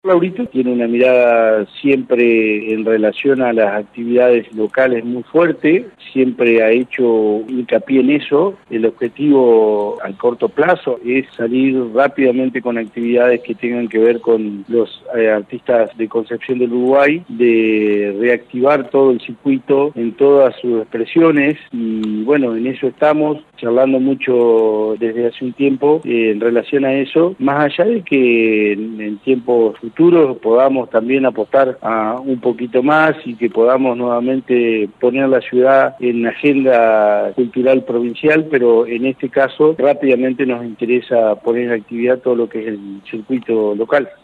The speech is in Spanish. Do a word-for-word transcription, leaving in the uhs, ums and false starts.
Laurito tiene una mirada siempre en relación a las actividades locales muy fuerte, siempre ha hecho hincapié en eso. El objetivo al corto plazo es salir rápidamente con actividades que tengan que ver con los eh, artistas de Concepción del Uruguay, de reactivar todo el circuito en todas sus expresiones y bueno, en eso estamos charlando mucho desde hace un tiempo eh, en relación a eso, más allá de que en, en tiempos futuros podamos también apostar a un poquito más y que podamos nuevamente poner a la ciudad en agenda cultural provincial, pero en este caso rápidamente nos interesa poner en actividad todo lo que es el circuito local.